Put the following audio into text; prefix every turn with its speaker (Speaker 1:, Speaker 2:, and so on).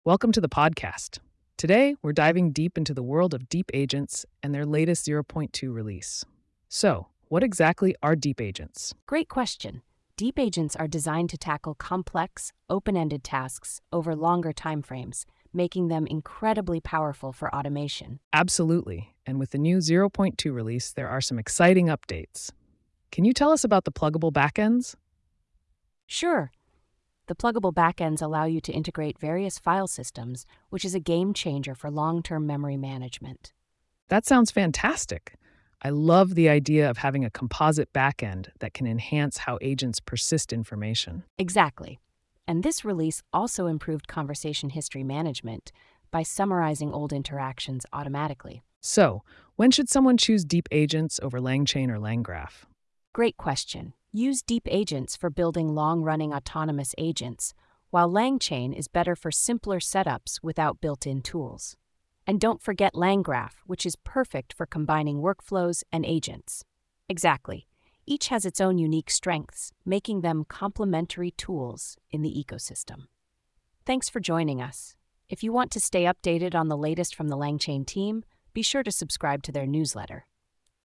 Speaker 1: Welcome to the podcast. Today, we're diving deep into the world of deep agents and their latest zero point 0.2 release. So, what exactly are deep agents?
Speaker 2: Great question. Deep agents are designed to tackle complex, open-ended tasks over longer timeframes, making them incredibly powerful for automation.
Speaker 1: Absolutely. And with the new zero point 0.2 release, there are some exciting updates. Can you tell us about the pluggable backends?
Speaker 2: Sure, the pluggable backends allow you to integrate various file systems, which is a game changer for long-term memory management.
Speaker 1: That sounds fantastic. I love the idea of having a composite backend that can enhance how agents persist information.
Speaker 2: Exactly. And this release also improved conversation history management by summarizing old interactions automatically.
Speaker 1: So, when should someone choose deep agents over LangChain or LangGraph?
Speaker 2: Great question. Use deep agents for building long-running autonomous agents, while LangChain is better for simpler setups without built-in tools. And don't forget LangGraph, which is perfect for combining workflows and agents. Exactly. Each has its own unique strengths, making them complementary tools in the ecosystem. Thanks for joining us. If you want to stay updated on the latest from the LangChain team, be sure to subscribe to their newsletter.